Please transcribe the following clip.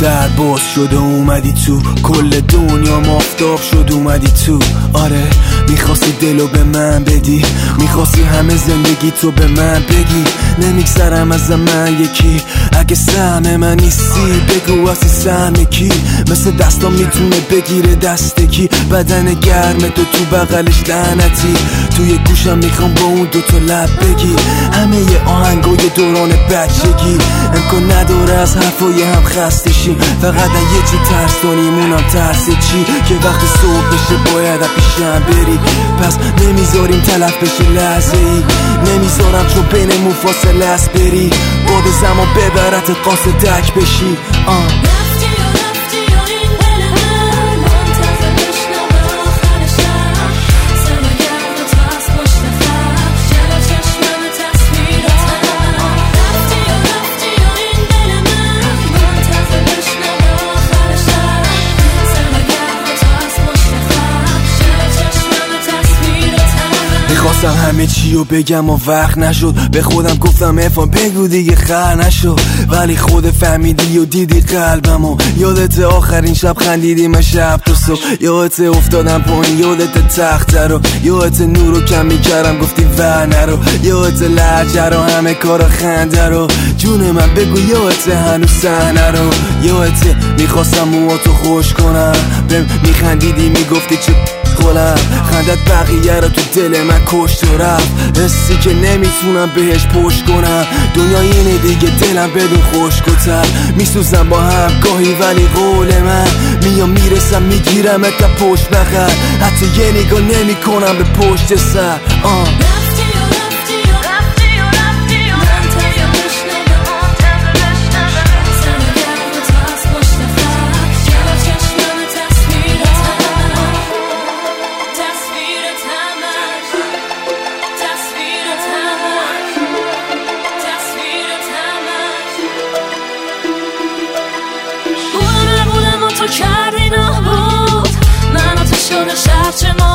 در باز شد و اومدی تو، کل دنیا مافتاب شد اومدی تو. آره میخواستی دلو به من بدی، میخواستی همه زندگی تو به من بگی. نمیگذرم از من یکی، اگه سهم من نیستی بگو اصلی سهم کی. مثل دستام میتونه بگیره دست کی، بدن گرم تو بغلش لعنتی. توی گوشم میخوام با اون دوتا لب بگی همه ی آهنگای دوران بچگی. امکان نداره از حرفای هم خسته شیم، فقط یه چی ترس داریم اونم ترس چی، که وقتی صبح بشه باید پیشم بری. پس نمیذاریم تلف بشه لحظه ای، نمیذارم چون بینمون فاصله است بری. باد زمان ببرت قاصد دک بشی. میخواستم همه چی رو بگم و وقت نشد، به خودم گفتم افان بگو دیگه خر نشد. ولی خود فهمیدی و دیدی قلبمو. یادت آخرین شب خندیدیم شب تا صبح، یادت افتادم پایین یادت تخت رو، یادت نور رو کم میکردم گفتی ور نرو، یادت لهجه رو همه کارا خنده رو. جون من بگو یادت هنوز صحنه رو، یادت میخواستم موهاتو خوش کنم، بهم میخندیدی میگفتی چه خولم، خندت بقیه رو تو دل من کشت و رفت. حسی که نمیتونم بهش پشت کنم، دنیا اینه دیگه دلم بدون خشک و تر. میسوزم با هم گاهی ولی قول من میام میرسم میگیرم تا پشت بخر، حتی یه نگاه نمی کنم به پشت سر. تو کردی نبود من تو شده شب چه